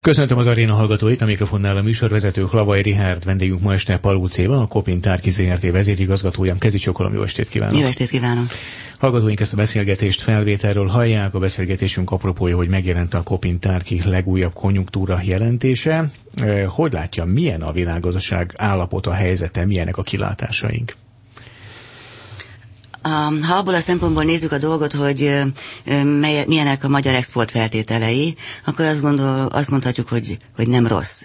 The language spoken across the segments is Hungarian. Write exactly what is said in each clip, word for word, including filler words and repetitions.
Köszöntöm az aréna hallgatóit, a mikrofonnál a műsorvezető Hlavaj Richárd, vendégünk ma este Palócz Éva, a Kopin Tárki zé er té vezérigazgatója. Kezicsokolom, jó estét kívánok! Jó estét kívánok! Hallgatóink ezt a beszélgetést felvételről hallják, a beszélgetésünk apropója, hogy megjelent a Kopin Tárki legújabb konjunktúra jelentése. Hogy látja, milyen a világgazdaság állapota, helyzete, milyenek a kilátásaink? Ha abból a szempontból nézzük a dolgot, hogy mely, milyenek a magyar export feltételei, akkor azt, gondol, azt mondhatjuk, hogy, hogy nem rossz.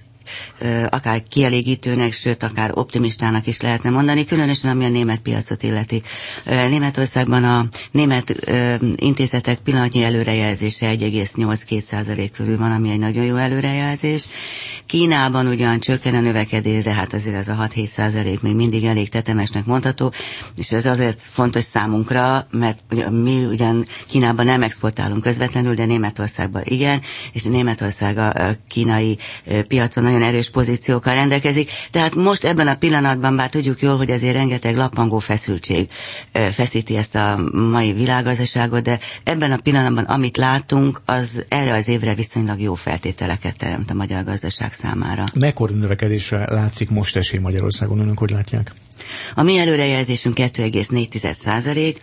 Akár kielégítőnek, sőt, akár optimistának is lehetne mondani, különösen ami a német piacot illeti. Németországban a német intézetek pillanatnyi előrejelzése egy egész nyolc százalék körül van, ami egy nagyon jó előrejelzés. Kínában ugyan csökken a növekedés, de hát azért ez a hat-hét százalék még mindig elég tetemesnek mondható, és ez azért fontos számunkra, mert mi ugyan Kínában nem exportálunk közvetlenül, de Németországban igen, és Németország a kínai piacon nagyon erős pozíciókkal rendelkezik. Tehát most ebben a pillanatban, bár tudjuk jól, hogy azért rengeteg lappangó feszültség feszíti ezt a mai világgazdaságot, de ebben a pillanatban, amit látunk, az erre az évre viszonylag jó feltételeket teremt a magyar gazdaság számára. Mekkora növekedésre látszik most esély Magyarországon, önök hogy látják? A mi előrejelzésünk kettő egész négy százalék,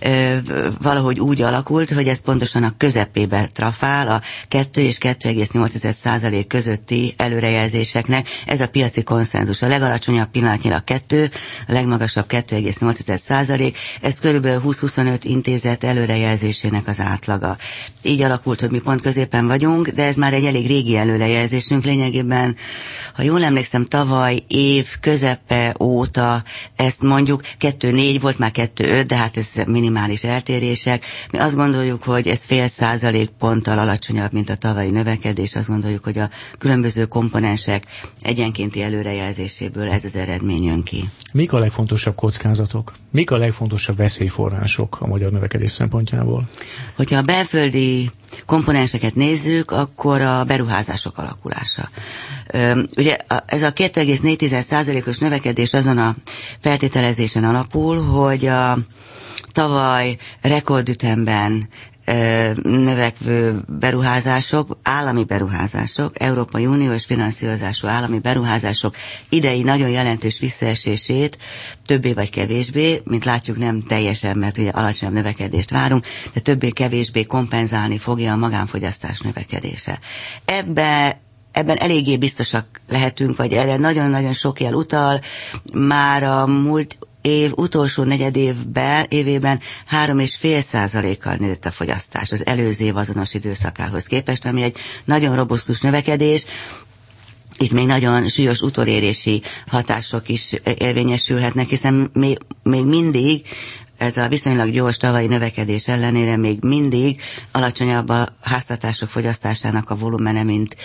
valahogy úgy alakult, hogy ez pontosan a közepébe trafál, a kettő és kettő egész nyolc százalék közötti előrejelzéseknek. Ez a piaci konszenzus. A legalacsonyabb pillanatnyilag kettő, a legmagasabb kettő egész nyolc százalék. Ez körülbelül húsz-huszonöt intézet előrejelzésének az átlaga. Így alakult, hogy mi pont középen vagyunk, de ez már egy elég régi előrejelzésünk. Lényegében, ha jól emlékszem, tavaly év közepe óta ezt mondjuk, kettő négy volt, már kettő öt, de hát ez minimális eltérések. Mi azt gondoljuk, hogy ez fél százalék ponttal alacsonyabb, mint a tavalyi növekedés. Azt gondoljuk, hogy a különböző komponensek egyenkénti előrejelzéséből ez az eredmény jön ki. Mik a legfontosabb kockázatok? Mik a legfontosabb veszélyforrások a magyar növekedés szempontjából? Hogyha a belföldi komponenseket nézzük, akkor a beruházások alakulása. Ugye ez a kettő egész négy százalékos növekedés azon a feltételezésen alapul, hogy a tavaly rekordütemben növekvő beruházások, állami beruházások, Európai Uniós finanszírozású állami beruházások idei nagyon jelentős visszaesését, többé vagy kevésbé, mint látjuk nem teljesen, mert ugye alacsonyabb növekedést várunk, de többé-kevésbé kompenzálni fogja a magánfogyasztás növekedése. Ebbe Ebben eléggé biztosak lehetünk, vagy erre nagyon-nagyon sok jel utal. Már a múlt év utolsó negyed évben, évében három és fél százalékkal nőtt a fogyasztás az előző év azonos időszakához képest, ami egy nagyon robusztus növekedés. Itt még nagyon súlyos utolérési hatások is érvényesülhetnek, hiszen még, még mindig ez a viszonylag gyors tavalyi növekedés ellenére még mindig alacsonyabb a háztartások fogyasztásának a volumene, mint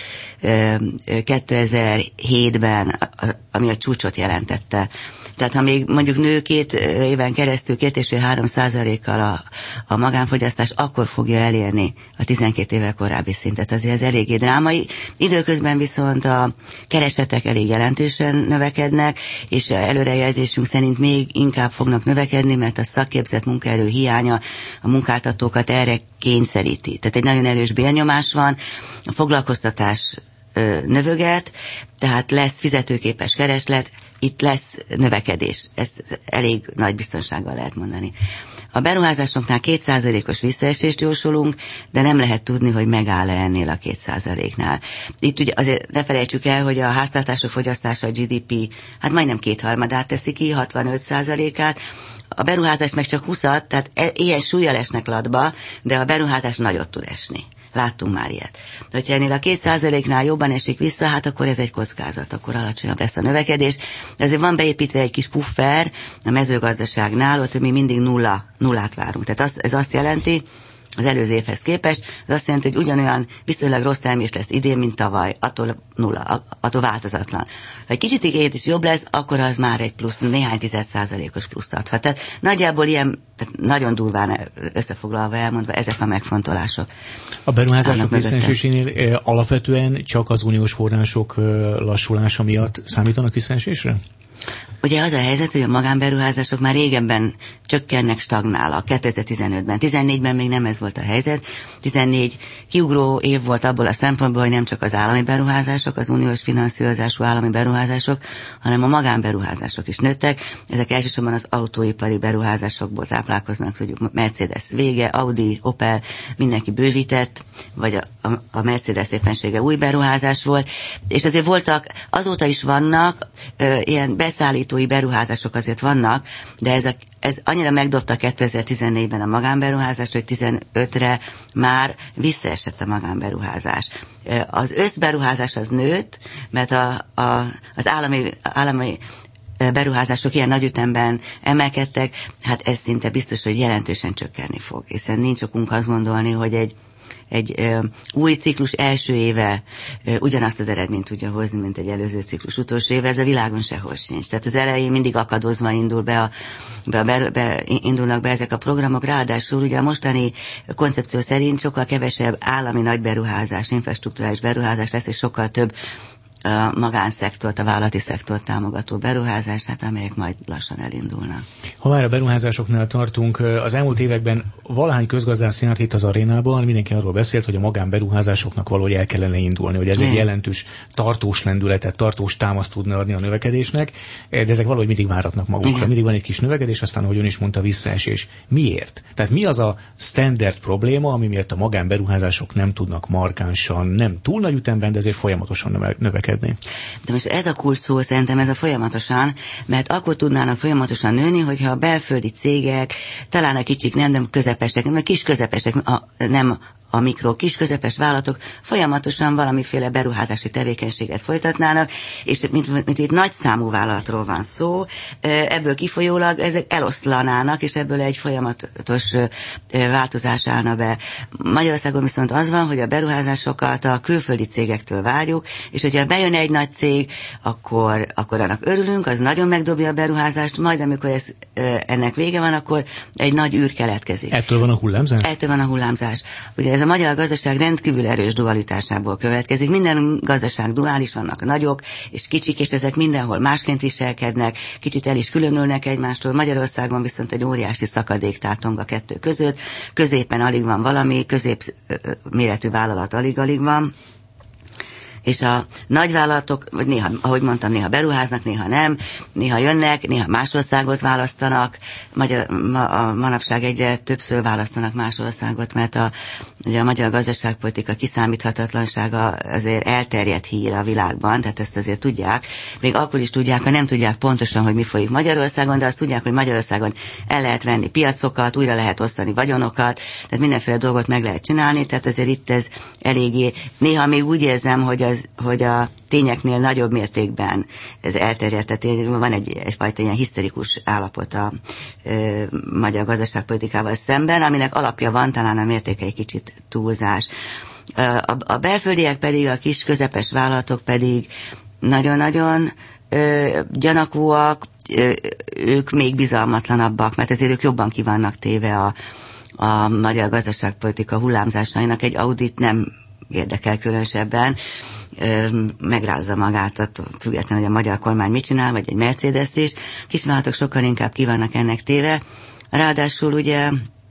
kétezer-hétben, ami a csúcsot jelentette. Tehát ha még mondjuk nő két éven keresztül két és fél három százalékkal a, a magánfogyasztás, akkor fogja elérni a tizenkét évvel korábbi szintet. Azért ez eléggé drámai. Időközben viszont a keresetek elég jelentősen növekednek, és előrejelzésünk szerint még inkább fognak növekedni, mert a szakképzett munkaerő hiánya a munkáltatókat erre kényszeríti. Tehát egy nagyon erős bérnyomás van, a foglalkoztatás ö, növöget, tehát lesz fizetőképes kereslet, itt lesz növekedés. Ezt elég nagy biztonsággal lehet mondani. A beruházásoknál két százalékos visszaesést jósolunk, de nem lehet tudni, hogy megáll-e ennél a két százaléknál. Itt ugye azért ne felejtsük el, hogy a háztartások fogyasztása a gé dé pé hát majdnem kétharmadát teszi ki, hatvanöt százalékát, a beruházás meg csak húszat, tehát ilyen súllyal esnek latba, de a beruházás nagyot tud esni. Láttunk már ilyet. De hogyha ennél a két százaléknál jobban esik vissza, hát akkor ez egy kockázat, akkor alacsonyabb lesz a növekedés. De azért van beépítve egy kis puffer a mezőgazdaságnál, ott mi mindig nulla, nullát várunk. Tehát az, ez azt jelenti, az előző évhez képest, az azt jelenti, hogy ugyanolyan viszonylag rossz termés lesz idén, mint tavaly, attól nulla, attól változatlan. Ha egy kicsit ígéret is jobb lesz, akkor az már egy plusz, néhány tized százalékos plusz adhat. Tehát nagyjából ilyen, tehát nagyon durván összefoglalva elmondva, ezek a megfontolások. A beruházások visszaesésénél alapvetően csak az uniós források lassulása miatt számítanak visszaesésre? Ugye az a helyzet, hogy a magánberuházások már régebben csökkennek, stagnálnak. kétezer-tizenötben, tizennégyben még nem ez volt a helyzet. tizennégy kiugró év volt abból a szempontból, hogy nem csak az állami beruházások, az uniós finanszírozású állami beruházások, hanem a magánberuházások is nőttek. Ezek elsősorban az autóipari beruházásokból táplálkoznak, hogy Mercedes vége, Audi, Opel, mindenki bővített, vagy a, a, a Mercedes éppensége új beruházás volt, és azért voltak, azóta is vannak ö, ilyen beszállítói beruházások azért vannak, de ez, a, ez annyira megdobta kétezer-tizennégyben a magánberuházást, hogy tizenötre már visszaesett a magánberuházás. Az összberuházás az nőtt, mert a, a, az állami, állami beruházások ilyen nagy ütemben emelkedtek, hát ez szinte biztos, hogy jelentősen csökkenni fog, hiszen nincs okunk azt gondolni, hogy egy egy ö, új ciklus első éve ö, ugyanazt az eredményt tudja hozni, mint egy előző ciklus utolsó éve, ez a világon sehol sincs. Tehát az elején mindig akadozva indul be, a, be, a, be, be indulnak be ezek a programok, ráadásul ugye a mostani koncepció szerint sokkal kevesebb állami nagy beruházás, infrastrukturális beruházás lesz, és sokkal több a magánszektort, a vállalati szektort támogató beruházás, hát amelyek majd lassan elindulnak. Ha már a beruházásoknál tartunk, az elmúlt években valahány közgazdász járt itt az arénában, mindenki arról beszélt, hogy a magánberuházásoknak valahogy el kellene indulni, hogy ez egy jelentős tartós lendületet, tartós támaszt tudna adni a növekedésnek, de ezek valahogy mindig váratnak magukra. Igen. Mindig van egy kis növekedés, aztán, ahogy ön is mondta, visszaesés. Miért? Tehát mi az a standard probléma, ami miatt a magánberuházások nem tudnak markánsan, nem túl nagy ütemben, de ezért folyamatosan növekedni? De most ez a kulcs szó, szerintem ez a folyamatosan, mert akkor tudnának folyamatosan nőni, hogyha a belföldi cégek, talán a kicsik nem, nem közepesek, mert kis közepesek, a, nem a mikro, kis közepes vállalatok folyamatosan valamiféle beruházási tevékenységet folytatnának, és mint, mint itt nagy számú vállalatról van szó, ebből kifolyólag ezek eloszlanának, és ebből egy folyamatos változás állna be. Magyarországon viszont az van, hogy a beruházásokat a külföldi cégektől várjuk, és hogyha bejön egy nagy cég, akkor, akkor annak örülünk, az nagyon megdobja a beruházást, majd amikor ez, ennek vége van, akkor egy nagy űr keletkezik. Ettől van a hullámzás? Ettől van a hullámzás. Ugye ez a magyar gazdaság rendkívül erős dualitásából következik. Minden gazdaság duális, vannak nagyok és kicsik, és ezek mindenhol másként viselkednek, kicsit el is különülnek egymástól. Magyarországon viszont egy óriási szakadék tátong a kettő között. Középen alig van valami, közép méretű vállalat alig-alig van. És a nagyvállalatok, vagy néha, ahogy mondtam, néha beruháznak, néha nem, néha jönnek, néha más országot választanak, magyar, ma, a manapság egyre többször választanak más országot, mert a, ugye a magyar gazdaságpolitika kiszámíthatatlansága azért elterjedt hír a világban, tehát ezt azért tudják, még akkor is tudják, ha nem tudják pontosan, hogy mi folyik Magyarországon, de azt tudják, hogy Magyarországon el lehet venni piacokat, újra lehet osztani vagyonokat, tehát mindenféle dolgot meg lehet csinálni, tehát azért itt ez eléggé, néha még úgy érzem, hogy Az, hogy a tényeknél nagyobb mértékben ez elterjedt, tehát van egy, egyfajta ilyen hiszterikus állapot a ö, magyar gazdaságpolitikával szemben, aminek alapja van, talán a mértéke egy kicsit túlzás. A, a belföldiek pedig, a kis közepes vállalatok pedig nagyon-nagyon ö, gyanakúak, ö, ők még bizalmatlanabbak, mert ezért ők jobban ki vannak téve a, a magyar gazdaságpolitika hullámzásainak. Egy audit nem érdekel különösebben, megrázza magát, attól függetlenül, hogy a magyar kormány mit csinál, vagy egy Mercedes-t is. Kisvállalatok sokkal inkább ki vannak ennek téve. Ráadásul ugye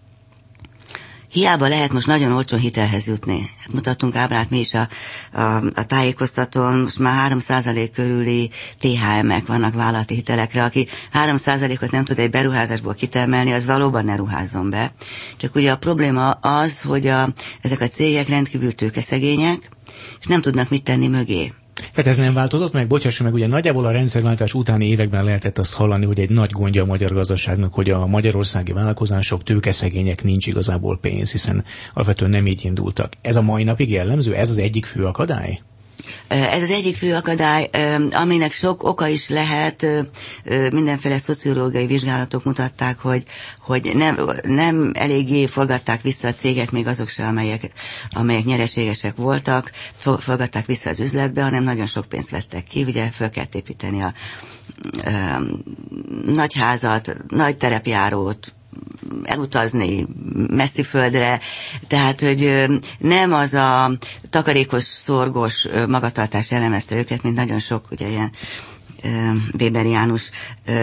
hiába lehet most nagyon olcsón hitelhez jutni. Hát mutattunk ábrát mi is a, a, a tájékoztatón, most már három százalék körüli té há em-ek vannak vállalati hitelekre. Aki három százalékot nem tud egy beruházásból kitermelni, az valóban ne ruházzon be. Csak ugye a probléma az, hogy a, ezek a cégek rendkívül tőkeszegények, és nem tudnak mit tenni mögé. Tehát ez nem változott meg? Bocsásson meg, ugye nagyjából a rendszerváltás utáni években lehetett azt hallani, hogy egy nagy gondja a magyar gazdaságnak, hogy a magyarországi vállalkozások tőkeszegények, nincs igazából pénz, hiszen alapvetően nem így indultak. Ez a mai napig jellemző? Ez az egyik fő akadály? Ez az egyik fő akadály, aminek sok oka is lehet, mindenféle szociológiai vizsgálatok mutatták, hogy, hogy nem, nem eléggé forgatták vissza a cégek, még azok se, amelyek, amelyek nyereségesek voltak, forgatták vissza az üzletbe, hanem nagyon sok pénzt vettek ki, ugye föl kellett építeni a, a nagy házat, nagy terepjárót, elutazni messzi földre, tehát, hogy nem az a takarékos, szorgos magatartás jellemezte őket, mint nagyon sok ugye ilyen Weber János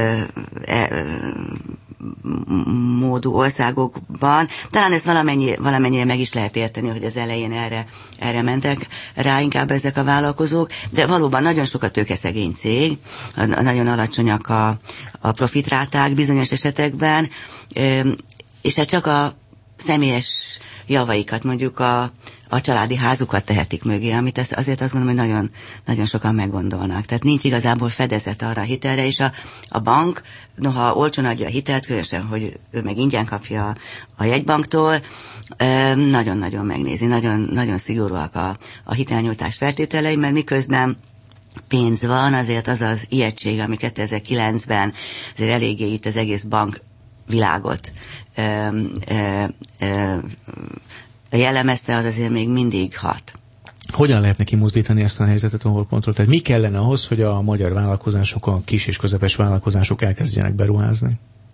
módú országokban. Talán ezt valamennyi, valamennyire meg is lehet érteni, hogy az elején erre, erre mentek rá inkább ezek a vállalkozók, de valóban nagyon sok a tőkeszegény cég, nagyon alacsonyak a, a profitráták bizonyos esetekben, és hát csak a személyes javaikat, mondjuk a, a családi házukat tehetik mögé, amit azért azt gondolom, hogy nagyon, nagyon sokan meggondolnak. Tehát nincs igazából fedezet arra a hitelre, és a, a bank, noha olcsón adja a hitelt, különösen, hogy ő meg ingyen kapja a jegybanktól, nagyon-nagyon megnézi, nagyon, nagyon szigorúak a, a hitelnyújtás feltételei, mert miközben pénz van, azért az az ijegység, ami kétezer-kilencben azért eléggé itt az egész bank világot ö, ö, ö, jellemezte, az azért még mindig hat. Hogyan lehetne kimozdítani ezt a helyzetet a holpontról? Tehát mi kellene ahhoz, hogy a magyar vállalkozások, a kis és közepes vállalkozások elkezdjenek beruházni?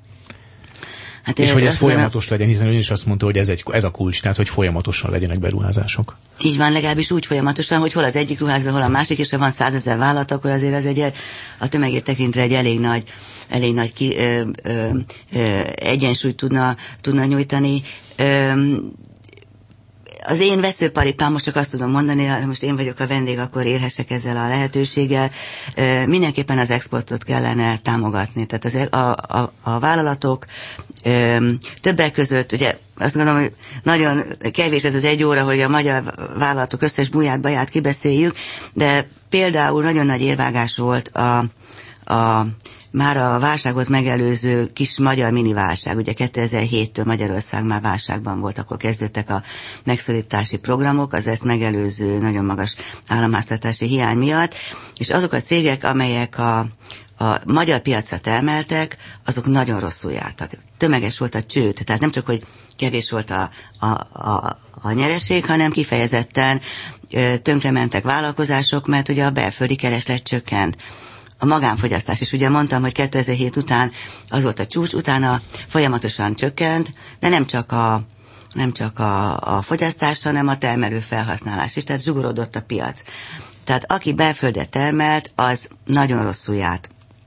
Hát és hogy ez folyamatos legyen, hiszen ön is azt mondta, hogy ez, egy, ez a kulcs, tehát hogy folyamatosan legyenek beruházások. Így van, legalábbis úgy folyamatosan, hogy hol az egyik ruház be, hol a másik, és ha van százezer vállalat, akkor azért az egy, a tömegét tekintve egy elég nagy, elég nagy ki, ö, ö, ö, egyensúlyt tudna, tudna nyújtani. Ö, Az én veszőparipám, most csak azt tudom mondani, ha most én vagyok a vendég, akkor élhessek ezzel a lehetőséggel. Mindenképpen az exportot kellene támogatni. Tehát az, a, a, a vállalatok többek között, ugye azt gondolom, hogy nagyon kevés ez az egy óra, hogy a magyar vállalatok összes buját, baját kibeszéljük, de például nagyon nagy érvágás volt a, a már a válságot megelőző kis magyar miniválság, ugye kétezer-héttől Magyarország már válságban volt, akkor kezdődtek a megszorítási programok, az ezt megelőző nagyon magas államháztartási hiány miatt, és azok a cégek, amelyek a, a magyar piacra termeltek, azok nagyon rosszul jártak. Tömeges volt a csőd, tehát nem csak, hogy kevés volt a, a, a, a nyereség, hanem kifejezetten tönkrementek vállalkozások, mert ugye a belföldi kereslet csökkent. A magánfogyasztás is, ugye mondtam, hogy kétezer-hét után az volt a csúcs, utána folyamatosan csökkent, de nem csak a, nem csak a, a fogyasztás, hanem a termelő felhasználás is, tehát zsugorodott a piac. Tehát aki belföldre termelt, az nagyon rosszul járt.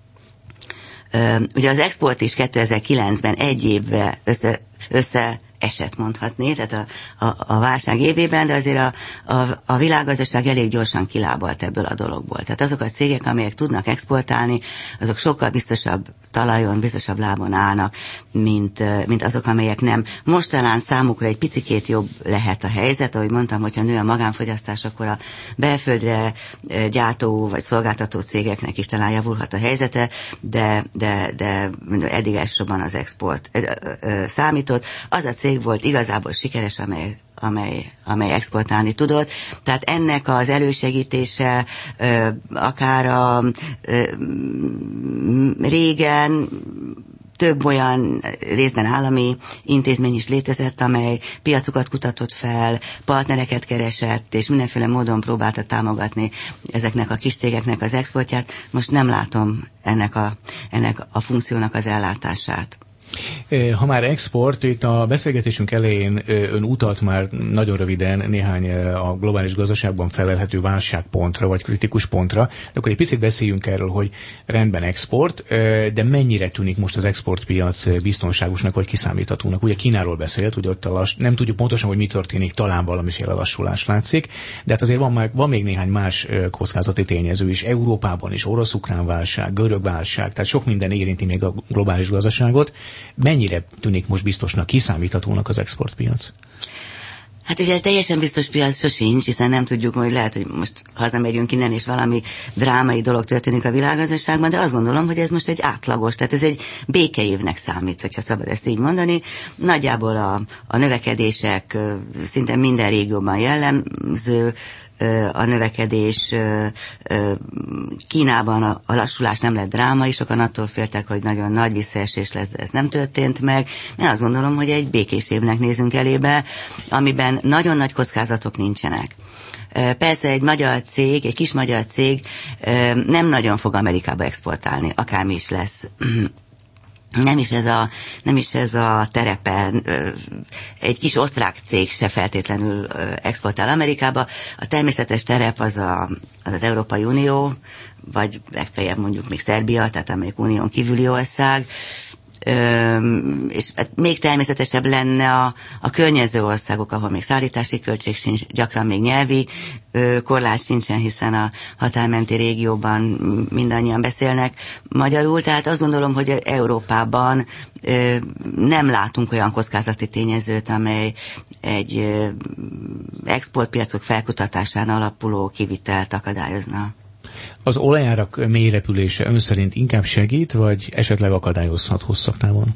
Ugye az export is kétezer-kilencben egy évre össze, össze esett mondhatni, tehát a, a, a válság évében, de azért a, a, a világgazdaság elég gyorsan kilábalt ebből a dologból. Tehát azok a cégek, amelyek tudnak exportálni, azok sokkal biztosabb talajon, biztosabb lábon állnak, mint, mint azok, amelyek nem. Most talán számukra egy picikét jobb lehet a helyzet, ahogy mondtam, hogyha nő a magánfogyasztás, akkor a belföldre gyártó vagy szolgáltató cégeknek is talán javulhat a helyzete, de, de, de eddig elsősorban az export számított. Az a cég volt igazából sikeres, amely Amely, amely exportálni tudott. Tehát ennek az elősegítése ö, akár a ö, régen több olyan részben állami intézmény is létezett, amely piacokat kutatott fel, partnereket keresett, és mindenféle módon próbálta támogatni ezeknek a kis cégeknek az exportját. Most nem látom ennek a, ennek a funkciónak az ellátását. Ha már export, itt a beszélgetésünk elején ön utalt már nagyon röviden néhány a globális gazdaságban felelhető válságpontra, vagy kritikus pontra, de akkor egy picit beszéljünk erről, hogy rendben export, de mennyire tűnik most az exportpiac biztonságosnak, vagy kiszámíthatónak. Ugye Kínáról beszélt, ugye ott a lass, nem tudjuk pontosan, hogy mi történik, talán valamiféle lassulás látszik, de hát azért van, már, van még néhány más kockázati tényező is, Európában is, orosz-ukrán válság, görög válság, tehát sok minden érinti még a globális gazdaságot. Mennyire tűnik most biztosnak, kiszámíthatónak az exportpiac? Hát ugye teljesen biztos piac sosincs, hiszen nem tudjuk, hogy lehet, hogy most hazamegyünk innen, és valami drámai dolog történik a világgazdaságban, de azt gondolom, hogy ez most egy átlagos, tehát ez egy békeévnek számít, hogyha szabad ezt így mondani. Nagyjából a, a növekedések szinte minden régióban jellemző, a növekedés Kínában a, a lassulás nem lett drámai, sokan attól féltek, hogy nagyon nagy visszaesés lesz, de ez nem történt meg. Én azt gondolom, hogy egy békés évnek nézünk elébe, amiben nagyon nagy kockázatok nincsenek. Persze egy magyar cég, egy kis magyar cég nem nagyon fog Amerikába exportálni, akármi is lesz Nem is ez a, nem is ez a terepen, egy kis osztrák cég se feltétlenül exportál Amerikába. A természetes terep az a, az, az Európai Unió, vagy legfeljebb mondjuk még Szerbia, tehát amelyik unión kívüli ország. Öm, és még természetesebb lenne a, a környező országok, ahol még szállítási költség sincs, gyakran még nyelvi ö, korlát sincsen, hiszen a határmenti régióban mindannyian beszélnek magyarul, tehát azt gondolom, hogy Európában ö, nem látunk olyan kockázati tényezőt, amely egy ö, exportpiacok felkutatásán alapuló kivitelt akadályozna. Az olajárak mélyrepülése ön szerint inkább segít, vagy esetleg akadályozhat hosszabb távon?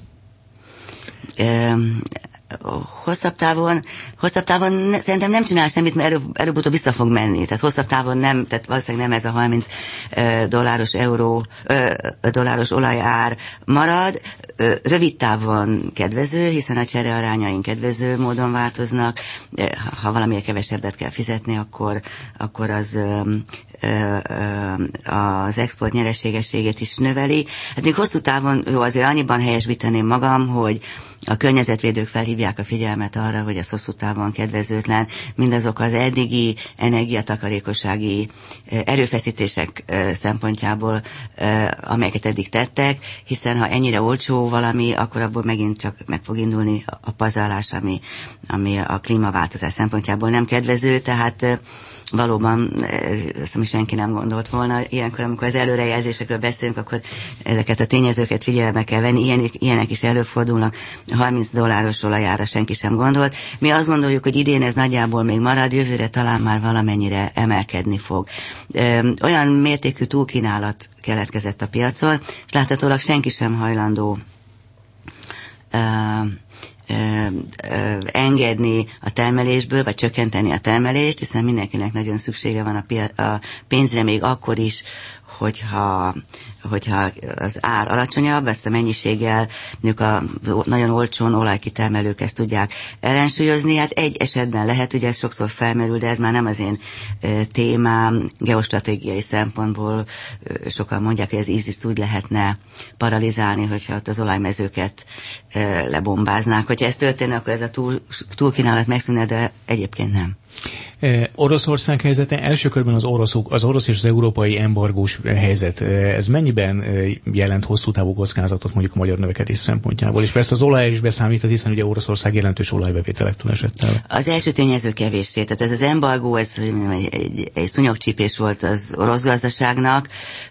Um, hosszabb távon, hosszabb távon ne, szerintem nem csinál semmit, mert előbb, előbb-utóbb vissza fog menni. Tehát hosszabb távon nem, tehát valószínűleg nem ez a harminc uh, dolláros euró, uh, dolláros olajár marad. Uh, rövid távon kedvező, hiszen a cserearányaink kedvező módon változnak. Uh, ha valamiért kevesebbet kell fizetni, akkor, akkor az um, az export nyereségességét is növeli. Hát még hosszú távon, jó, azért annyiban helyesbíteném magam, hogy a környezetvédők felhívják a figyelmet arra, hogy ez hosszú távon kedvezőtlen, mindazok az eddigi energiatakarékossági erőfeszítések szempontjából, amelyeket eddig tettek, hiszen ha ennyire olcsó valami, akkor abból megint csak meg fog indulni a pazarlás, ami, ami a klímaváltozás szempontjából nem kedvező, tehát valóban ezt mi senki nem gondolt volna. Ilyenkor, amikor az előrejelzésekről beszélünk, akkor ezeket a tényezőket figyelembe kell venni. Ilyen, ilyenek is előfordulnak. A harminc dolláros olajára senki sem gondolt. Mi azt gondoljuk, hogy idén ez nagyjából még marad, jövőre talán már valamennyire emelkedni fog. Olyan mértékű túlkínálat keletkezett a piacon, és láthatólag senki sem hajlandó Ö, ö, engedni a termelésből, vagy csökkenteni a termelést, hiszen mindenkinek nagyon szüksége van a, pia- a pénzre még akkor is, hogyha, hogyha az ár alacsonyabb, ezt a mennyiséggel mondjuk a nagyon olcsón olajkitermelők ezt tudják ellensúlyozni. Hát egy esetben lehet, ugye ez sokszor felmerül, de ez már nem az én e, témám, geostratégiai szempontból e, sokan mondják, hogy az ISIS-t úgy lehetne paralizálni, hogyha ott az olajmezőket e, lebombáznák. Hogyha ez történne, akkor ez a túl, túlkínálat megszűnne, de egyébként nem. Oroszország helyzete, első körben az oroszok, az orosz és az európai embargós helyzet, ez mennyiben jelent hosszú távú kockázatot mondjuk a magyar növekedés szempontjából? És persze az olaj is beszámított, hiszen ugye Oroszország jelentős olajbevételektől esett el. Az első tényező kevéssé, tehát ez az embargó, ez egy, egy, egy szúnyogcsípés volt az orosz gazdaságnak.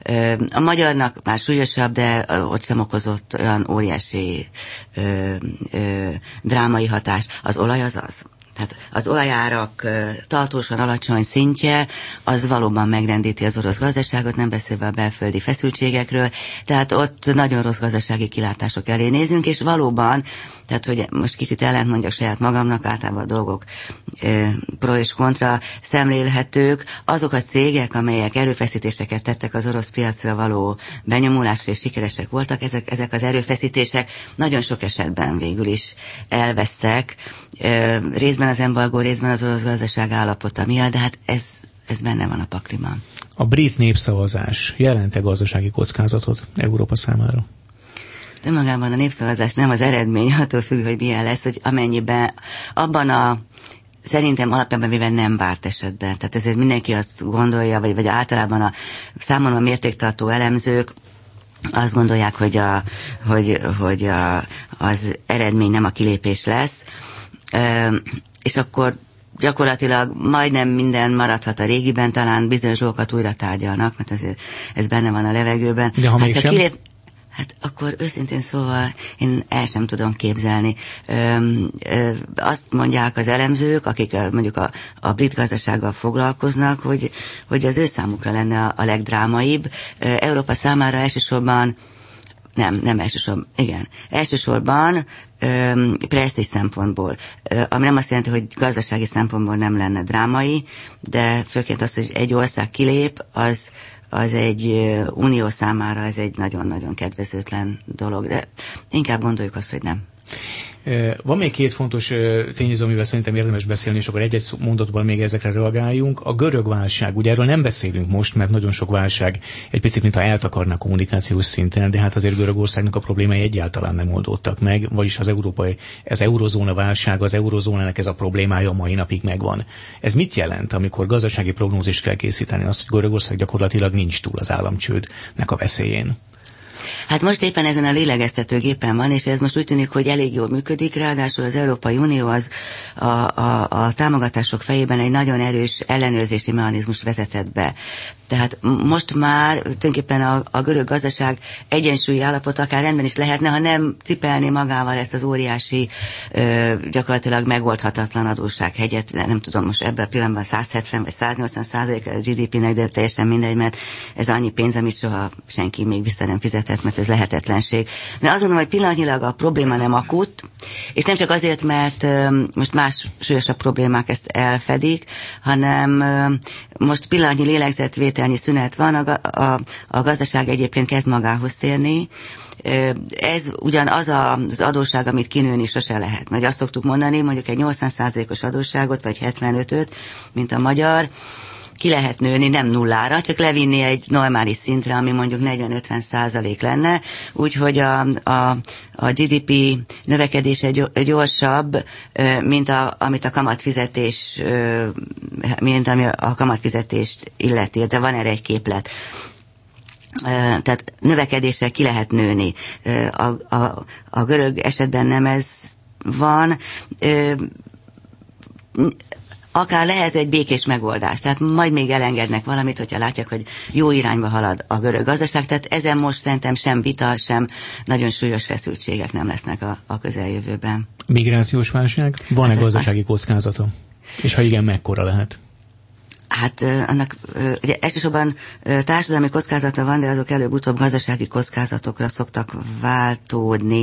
A magyarnak már súlyosabb, de ott sem okozott olyan óriási ö, ö, drámai hatás. Az olaj az az. Tehát az olajárak tartósan alacsony szintje, az valóban megrendíti az orosz gazdaságot, nem beszélve a belföldi feszültségekről, tehát ott nagyon rossz gazdasági kilátások elé nézünk, és valóban, tehát hogy most kicsit ellentmondjak saját magamnak, általában a dolgok e, pro és kontra szemlélhetők, azok a cégek, amelyek erőfeszítéseket tettek az orosz piacra való benyomulásra, és sikeresek voltak, ezek, ezek az erőfeszítések nagyon sok esetben végül is elvesztek, e, részben az embargó, részben az orosz gazdaság állapota miatt, de hát ez, ez benne van a pakliban. A brit népszavazás jelent-e gazdasági kockázatot Európa számára? De magában a népszavazás nem az eredmény, attól függ, hogy milyen lesz, hogy amennyiben abban a szerintem alapjában véve nem várt esetben. Tehát ezért mindenki azt gondolja, vagy, vagy általában a számomra mértéktartó elemzők azt gondolják, hogy, a, hogy, hogy a, az eredmény nem a kilépés lesz. E, és akkor gyakorlatilag majdnem minden maradhat a régiben, talán bizonyos dolgokat újra tárgyalnak, mert ezért ez benne van a levegőben. De ha hát, mégsem? Kilép... Hát akkor őszintén szóval én el sem tudom képzelni. Ö, ö, azt mondják az elemzők, akik a, mondjuk a, a brit gazdasággal foglalkoznak, hogy, hogy az ő számukra lenne a, a legdrámaibb. Ö, Európa számára elsősorban Nem, nem elsősorban, igen. Elsősorban presztízs szempontból, ö, ami nem azt jelenti, hogy gazdasági szempontból nem lenne drámai, de főként az, hogy egy ország kilép, az, az egy ö, unió számára ez egy nagyon-nagyon kedvezőtlen dolog, de inkább gondoljuk azt, hogy nem. Van még két fontos tényező, amivel szerintem érdemes beszélni, és akkor egy-egy mondatban még ezekre reagáljunk. A görög válság, ugye erről nem beszélünk most, mert nagyon sok válság egy picit, mintha eltakarná kommunikációs szinten, de hát azért Görögországnak a problémái egyáltalán nem oldódtak meg, vagyis az európai, az eurozóna válság, az eurozónának ez a problémája a mai napig megvan. Ez mit jelent, amikor gazdasági prognózist kell készíteni, azt, hogy Görögország gyakorlatilag nincs túl az államcsődnek a veszélyén? Hát most éppen ezen a lélegeztetőgépen van, és ez most úgy tűnik, hogy elég jól működik, ráadásul az Európai Unió az a, a, a támogatások fejében egy nagyon erős ellenőrzési mechanizmus vezetett be. Tehát most már tulajdonképpen a, a görög gazdaság egyensúlyi állapot akár rendben is lehetne, ha nem cipelni magával ezt az óriási, ö, gyakorlatilag megoldhatatlan adóssághegyet. Nem tudom, most ebben a pillanatban száz hetven vagy száz nyolcvan százalék a gé dé pének, de teljesen mindegy, mert ez annyi pénz, amit soha senki még vissza nem fizetett, mert ez lehetetlenség. De azt gondolom, hogy pillanatnyilag a probléma nem akut, és nem csak azért, mert ö, most más súlyosabb problémák ezt elfedik, hanem ö, most pillanatnyi lélegzetvételnyi szünet van, a, a, a gazdaság egyébként kezd magához térni. Ez ugyan az a, az adósság, amit kinőni sose lehet. Mert azt szoktuk mondani, mondjuk egy nyolcvan százalékos adósságot, vagy hetvenötöt, mint a magyar, ki lehet nőni, nem nullára, csak levinni egy normális szintre, ami mondjuk negyven-ötven százalék lenne, úgyhogy a, a, a gé dé pé növekedése gyorsabb, mint a, amit a kamatfizetés, mint ami a kamatfizetést illeti, de van erre egy képlet. Tehát növekedéssel ki lehet nőni. A, a, a görög esetben nem ez van. Akár lehet egy békés megoldás, tehát majd még elengednek valamit, hogyha látják, hogy jó irányba halad a görög gazdaság, tehát ezen most szerintem sem vita, sem nagyon súlyos feszültségek nem lesznek a, a közeljövőben. Migrációs válság? Van-e hát, gazdasági kockázata? És ha igen, mekkora lehet? Hát annak ugye elsősorban társadalmi kockázata van, de azok előbb-utóbb gazdasági kockázatokra szoktak váltódni.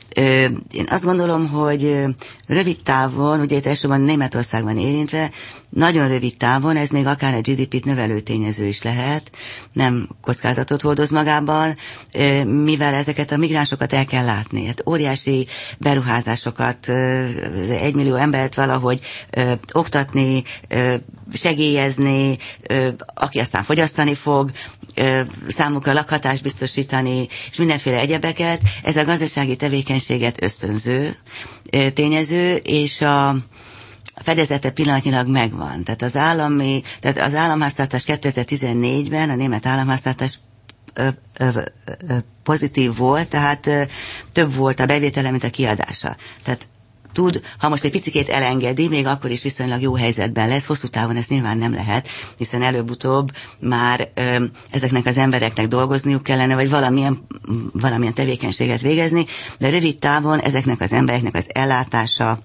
Én azt gondolom, hogy rövid távon, ugye itt elsősorban Németországban érintve, nagyon rövid távon, ez még akár a gé dé pét növelő tényező is lehet, nem kockázatot hordoz magában, mivel ezeket a migránsokat el kell látni. Hát óriási beruházásokat, egymillió embert valahogy ö, oktatni, ö, segélyezni, ö, aki aztán fogyasztani fog, ö, számukra lakhatást biztosítani, és mindenféle egyebeket. Ez a gazdasági tevékenységet ösztönző ö, tényező, és a fedezete pillanatnyilag megvan. Tehát az állami, tehát az államháztartás kétezer-tizennégyben, a német államháztartás ö, ö, ö, pozitív volt, tehát ö, több volt a bevétele, mint a kiadása. Tehát tud, ha most egy picikét elengedi, még akkor is viszonylag jó helyzetben lesz, hosszú távon ez nyilván nem lehet, hiszen előbb-utóbb már ö, ezeknek az embereknek dolgozniuk kellene, vagy valamilyen, valamilyen tevékenységet végezni, de rövid távon ezeknek az embereknek az ellátása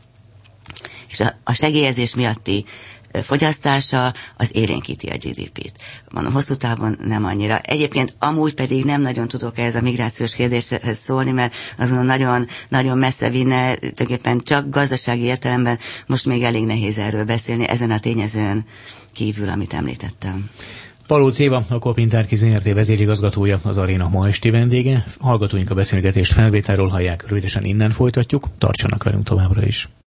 és a, a segélyezés miatti fogyasztása az élénkíti a gé dé pét. Mondom, hosszú távon nem annyira. Egyébként amúgy pedig nem nagyon tudok ehhez a migrációs kérdéshez szólni, mert azon nagyon, nagyon messze vinne, tulajdonképpen csak gazdasági értelemben most még elég nehéz erről beszélni, ezen a tényezőn kívül, amit említettem. Palóc Éva, a Kopintárki zé er té vezérigazgatója, az Aréna ma esti vendége. Hallgatóink a beszélgetést felvételről hallják, rövidesen innen folytatjuk, tartsanak velünk továbbra is.